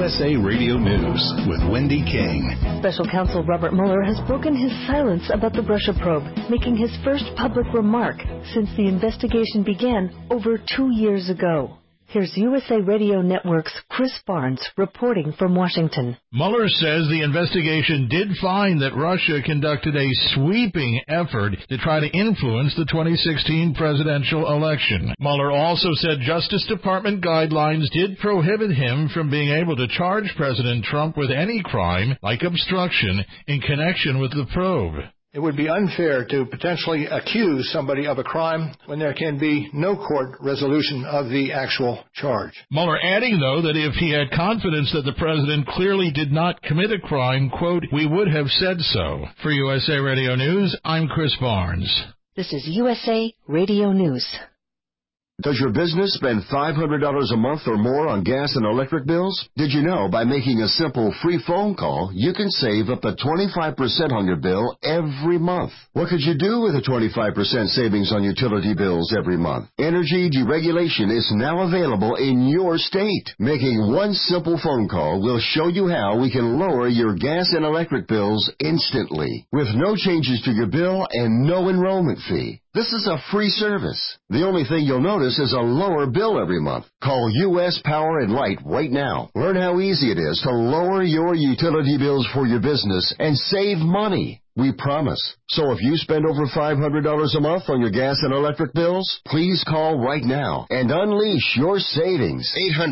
USA Radio News with Wendy King. Special Counsel Robert Mueller has broken his silence about the Russia probe, making his first public remark since the investigation began over 2 years ago. Here's USA Radio Network's Chris Barnes reporting from Washington. Mueller says the investigation did find that Russia conducted a sweeping effort to try to influence the 2016 presidential election. Mueller also said Justice Department guidelines did prohibit him from being able to charge President Trump with any crime like obstruction in connection with the probe. It would be unfair to potentially accuse somebody of a crime when there can be no court resolution of the actual charge. Mueller adding, though, that if he had confidence that the president clearly did not commit a crime, quote, we would have said so. For USA Radio News, I'm Chris Barnes. This is USA Radio News. Does your business spend $500 a month or more on gas and electric bills? Did you know by making a simple free phone call, you can save up to 25% on your bill every month? What could you do with a 25% savings on utility bills every month? Energy deregulation is now available in your state. Making one simple phone call will show you how we can lower your gas and electric bills instantly, with no changes to your bill and no enrollment fee. This is a free service. The only thing you'll notice is a lower bill every month. Call U.S. Power and Light right now. Learn how easy it is to lower your utility bills for your business and save money. We promise. So if you spend over $500 a month on your gas and electric bills, please call right now and unleash your savings.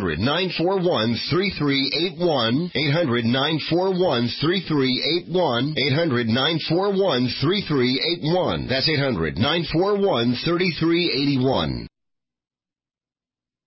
800-941-3381. 800-941-3381. 800-941-3381. That's 800-941-3381.